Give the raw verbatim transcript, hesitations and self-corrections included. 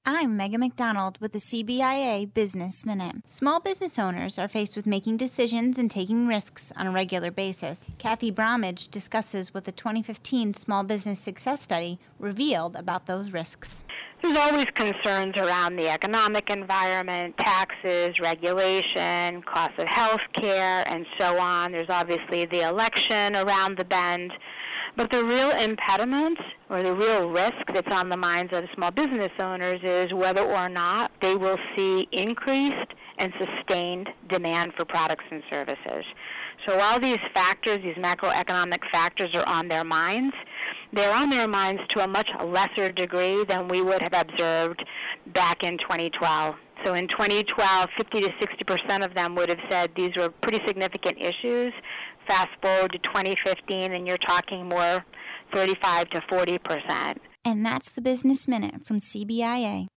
I'm Megan McDonald with the C B I A Business Minute. Small business owners are faced with making decisions and taking risks on a regular basis. Kathy Bromage discusses what the twenty fifteen Small Business Success Study revealed about those risks. There's always concerns around the economic environment, taxes, regulation, cost of health care, and so on. There's obviously the election around the bend. But the real impediment or the real risk that's on the minds of small business owners is whether or not they will see increased and sustained demand for products and services. So while these factors, these macroeconomic factors are on their minds, they're on their minds to a much lesser degree than we would have observed back in twenty twelve. So in twenty twelve, fifty to sixty percent of them would have said these were pretty significant issues. Fast forward to twenty fifteen, and you're talking more thirty-five to forty percent. And that's the Business Minute from C B I A.